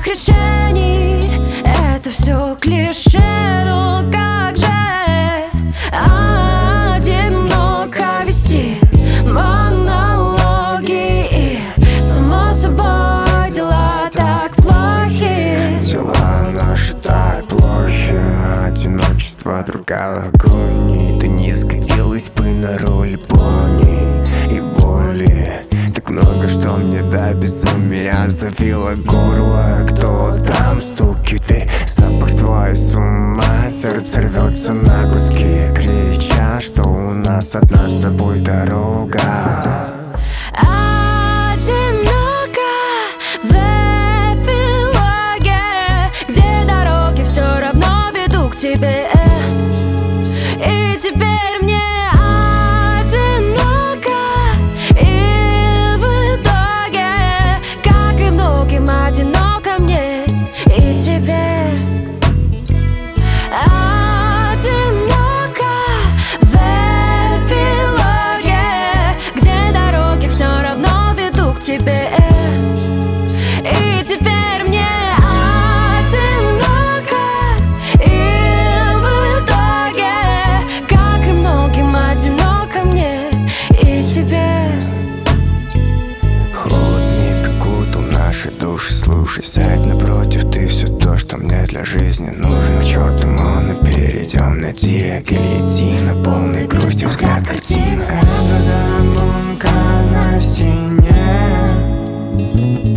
решений. Это все клише, но как же одиноко вести монологи. И само собой дела так плохи. Дела наши так плохи, одиночество другая агонии. Ты не сгодилась бы на роль Бонни и боли. Так много, что мне до безумия сдавило горло. Кто там стукит в дверь? Запах твой с ума. Сердце рвется на куски, крича, что у нас одна с тобой дорога. Одиноко в эпилоге, где дороги все равно ведут к тебе. И теперь мне одиноко, и в итоге, как и многим, одиноко мне и тебе. Одиноко в эпилоге, где дороги все равно ведут к тебе. И теперь мне одиноко, и в итоге, как и многим, одиноко мне и тебе. Холодник окутал наши души. Слушай, сядь напротив, ты все то, что мне для жизни нужно. К черту мы перейдем на диагильотин, на полной грустью взгляд картины. Эдварда Мунка на стене.